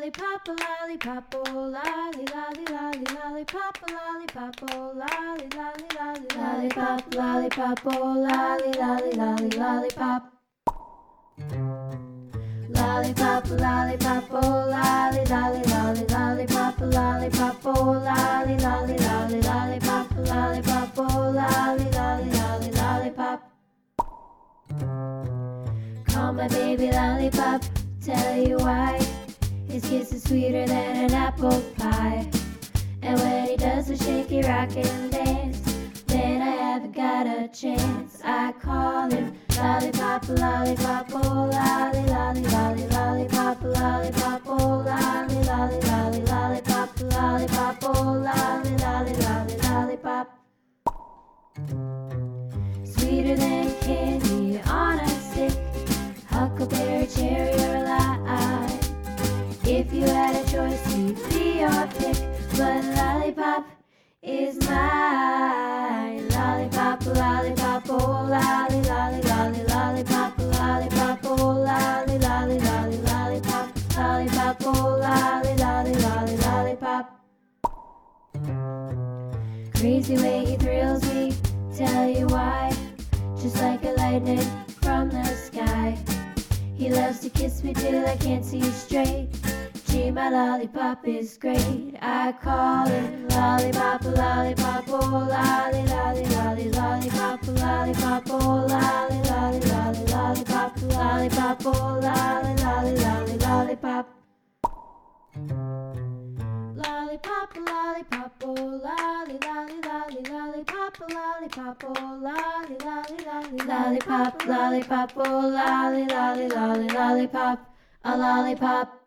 lollipop, a lollipop, oh lolly, lolly, lolly, lollipop, a lollipop, oh lolly, lolly, lolly, lollipop, lollipop, oh lolly, lolly, lolly, lollipop. Lollipop, lollipop, oh lolly, lolly, lolly, lollipop, lollipop, oh lolly, lolly, lolly, lollipop, lollipop, oh lolly, lolly, lolly, lollipop. Call my baby lollipop, tell you why. His kiss is sweeter than an apple pie. And when he does the shaky rock and dance, then I haven't got a chance. I call him lollipop, lollipop, oh lolly, lolly, lolly, lollipop, lollipop, oh lolly, lolly, lolly, lollipop, lollipop, oh lolly, lolly, lolly, lollipop. Sweeter than candy on a stick, huckleberry, cherry, or lime. If you had a choice, you'd be your pick, but lollipop is mine. Lollipop, lollipop, oh lolly, lolly, lolly, lollipop, lollipop, oh lolly, lolly, lolly, lollipop, lollipop, oh lolly, lolly, lolly, lollipop. Crazy way he thrills me, tell you why. Just like a lightning from the sky, he loves to kiss me till I can't see straight. Gee, my lollipop is great. I call him lollipop, lollipop, oh lolly, lolly, lolly, lollipop, lollipop, oh lolly, lolly, lolly, lollipop, lollipop, oh lolly, lolly, lolly, lollipop. Lollipop, lollipop, oh lolly, lolly, lolly, lollipop, lollipop, oh lolly, lolly, lolly, lollipop, lollipop, oh lolly, lolly, lolly, lollipop, a lollipop.